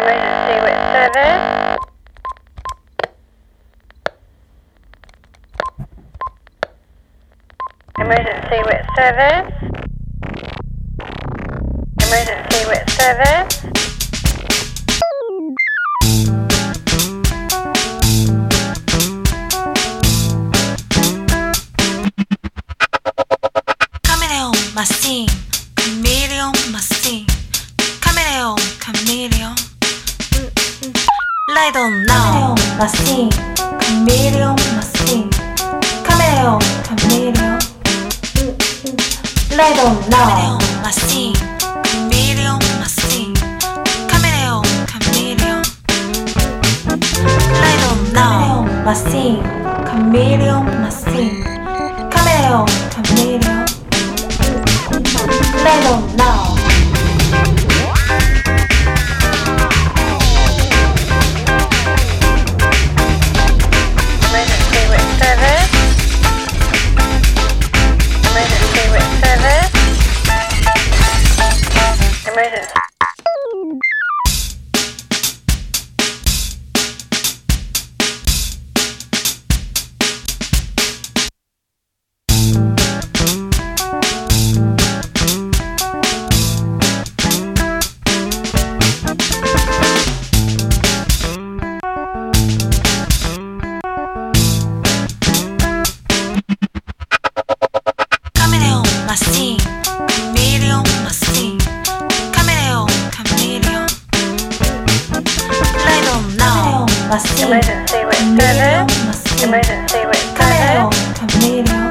Emergency with service. Emergency with service. Emergency with service. Chameleon machine, chameleon machine, chameleon, chameleon. Lie down now. Machine, chameleon machine, chameleon, chameleon. Lie down now. Machine, chameleon machine, chameleon, chameleon. Lie down now. Machine, chameleon machine, chameleon, chameleon. Lie down now. Emergency with service. Emergency with service. Emergency. Chameleon machine, chameleon machine, chameleon, chameleon. Lie down now. Machine, Emergency with chameleon service. machine, Emergency with chameleon, service. chameleon.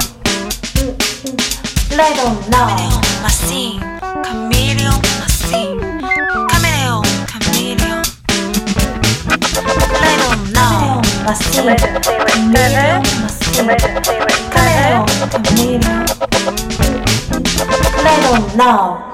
Lie down now. Machine, chameleon machine, chameleon, chameleon. Lie down now. Machine, Emergency with chameleon service. machine, Emergency with chameleon, service. chameleon. Lie down now.